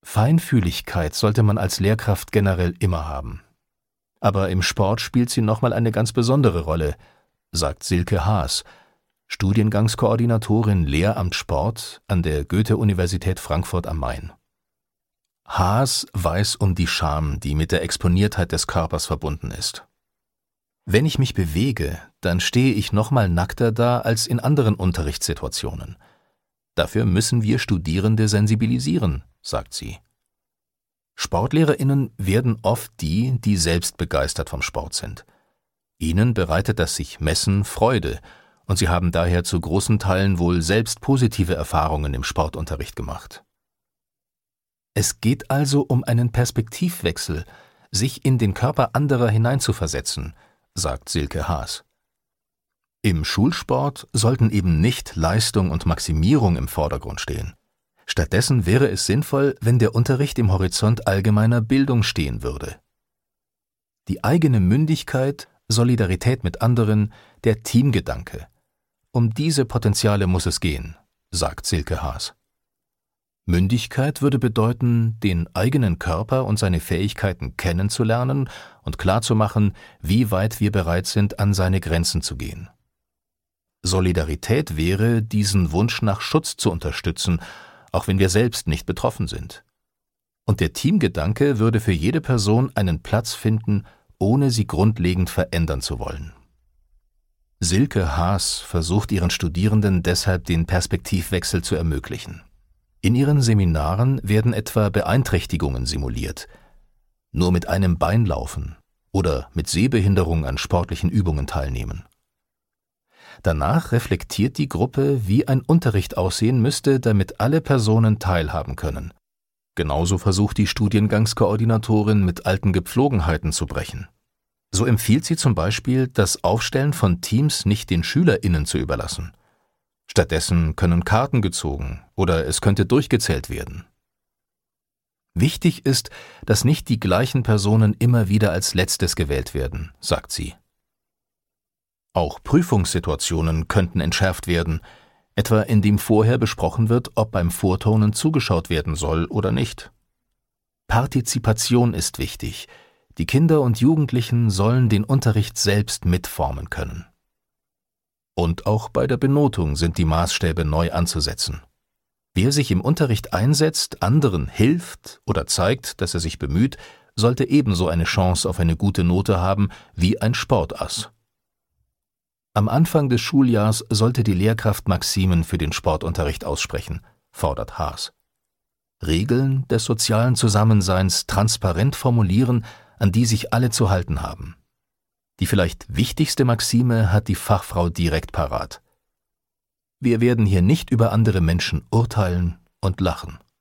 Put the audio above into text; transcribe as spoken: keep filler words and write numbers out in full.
Feinfühligkeit sollte man als Lehrkraft generell immer haben. Aber im Sport spielt sie nochmal eine ganz besondere Rolle, sagt Silke Haas, Studiengangskoordinatorin Lehramt Sport an der Goethe-Universität Frankfurt am Main. Haas weiß um die Scham, die mit der Exponiertheit des Körpers verbunden ist. Wenn ich mich bewege, dann stehe ich nochmal nackter da als in anderen Unterrichtssituationen. Dafür müssen wir Studierende sensibilisieren, sagt sie. SportlehrerInnen werden oft die, die selbst begeistert vom Sport sind. Ihnen bereitet das sich Messen Freude und sie haben daher zu großen Teilen wohl selbst positive Erfahrungen im Sportunterricht gemacht. Es geht also um einen Perspektivwechsel, sich in den Körper anderer hineinzuversetzen, sagt Silke Haas. Im Schulsport sollten eben nicht Leistung und Maximierung im Vordergrund stehen. Stattdessen wäre es sinnvoll, wenn der Unterricht im Horizont allgemeiner Bildung stehen würde. Die eigene Mündigkeit, Solidarität mit anderen, der Teamgedanke. Um diese Potenziale muss es gehen, sagt Silke Haas. Mündigkeit würde bedeuten, den eigenen Körper und seine Fähigkeiten kennenzulernen und klarzumachen, wie weit wir bereit sind, an seine Grenzen zu gehen. Solidarität wäre, diesen Wunsch nach Schutz zu unterstützen, auch wenn wir selbst nicht betroffen sind. Und der Teamgedanke würde für jede Person einen Platz finden, ohne sie grundlegend verändern zu wollen. Silke Haas versucht ihren Studierenden deshalb den Perspektivwechsel zu ermöglichen. In ihren Seminaren werden etwa Beeinträchtigungen simuliert, nur mit einem Bein laufen oder mit Sehbehinderung an sportlichen Übungen teilnehmen. Danach reflektiert die Gruppe, wie ein Unterricht aussehen müsste, damit alle Personen teilhaben können. Genauso versucht die Studiengangskoordinatorin, mit alten Gepflogenheiten zu brechen. So empfiehlt sie zum Beispiel, das Aufstellen von Teams nicht den SchülerInnen zu überlassen. Stattdessen können Karten gezogen oder es könnte durchgezählt werden. Wichtig ist, dass nicht die gleichen Personen immer wieder als Letztes gewählt werden, sagt sie. Auch Prüfungssituationen könnten entschärft werden, etwa indem vorher besprochen wird, ob beim Vorturnen zugeschaut werden soll oder nicht. Partizipation ist wichtig. Die Kinder und Jugendlichen sollen den Unterricht selbst mitformen können. Und auch bei der Benotung sind die Maßstäbe neu anzusetzen. Wer sich im Unterricht einsetzt, anderen hilft oder zeigt, dass er sich bemüht, sollte ebenso eine Chance auf eine gute Note haben wie ein Sportass. Am Anfang des Schuljahrs sollte die Lehrkraft Maximen für den Sportunterricht aussprechen, fordert Haas. Regeln des sozialen Zusammenseins transparent formulieren, an die sich alle zu halten haben. Die vielleicht wichtigste Maxime hat die Fachfrau direkt parat. Wir werden hier nicht über andere Menschen urteilen und lachen.